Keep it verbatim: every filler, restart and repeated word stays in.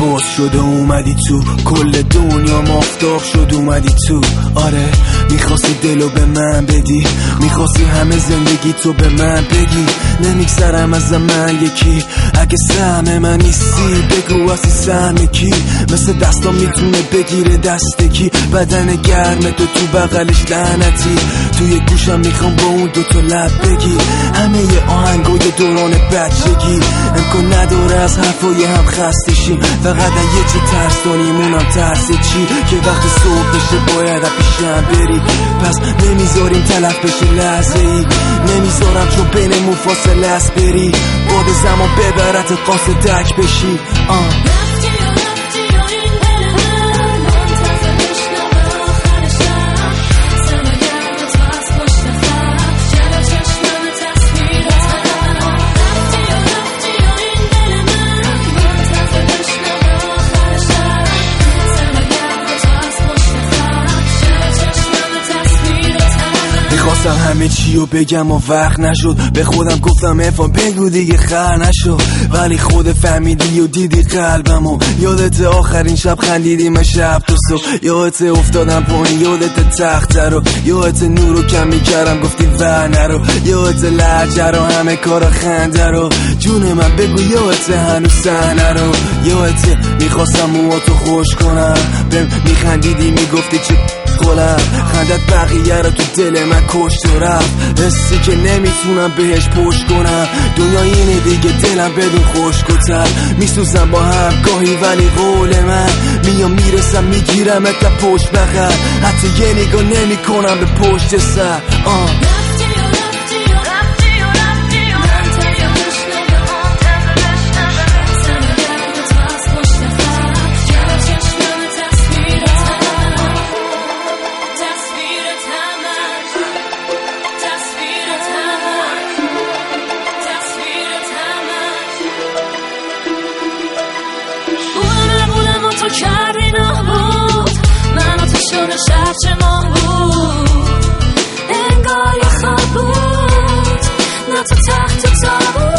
باز شد و اومدی تو، کل دنیا مافتاب شد اومدی تو. آره میخواستی دلو به من بدی، میخواستی همه زندگی تو به من بگی. نمیگذرم از من یکی، اگه سهم من نیستی بگو اصلی سهم کی. مثل دستام میتونه بگیره دست کی، بدن گرم تو تو بغلش لعنتی. توی گوشم میخوام با اون دوتا لب بگی همه ی آهنگای دوران بچگی. امکان نداره از حرفای هم خسته شیم، فقط یه چی ترس داریم اونم ترس چی، که وقتی صبح بشه باید پیشم بری. پس نمیذاریم تلف بشه لحظه ای، نمیذارم چون بینمون فاصله است بری. باد زمان ببرت قاصد دک بشی. آه میخواستم همه چی رو بگم و وقت نشد، به خودم گفتم افان بگو دیگه خر نشد. ولی خود فهمیدی و دیدی قلبمو، یادت آخرین شب خندیدیم شب تا صبح، یادت افتادم پایین یادت تخت رو، یادت نور رو کم میکردم گفتی ور نرو، یادت لحجه رو همه کارا خنده رو. جون من بگو یادت هنوز صحنه رو، یادت میخواستم موهاتو خوش کنم، بهم میخندیدی میگفتی چه گلم، خندت بقیه رو تو دل من کشت و رفت. حسی که نمیتونم بهش پشت کنم، دنیا اینه دیگه دلم بدون خشک و تر. میسوزم با هم گاهی ولی قول من میام میرسم میگیرم تا پشت بخر، حتی یه نگاه نمی کنم به پشت سر. آه تو کردی نبود من و تو شده شب چه ما بود، انگار یه خواب بود نه تو تخت و تابود.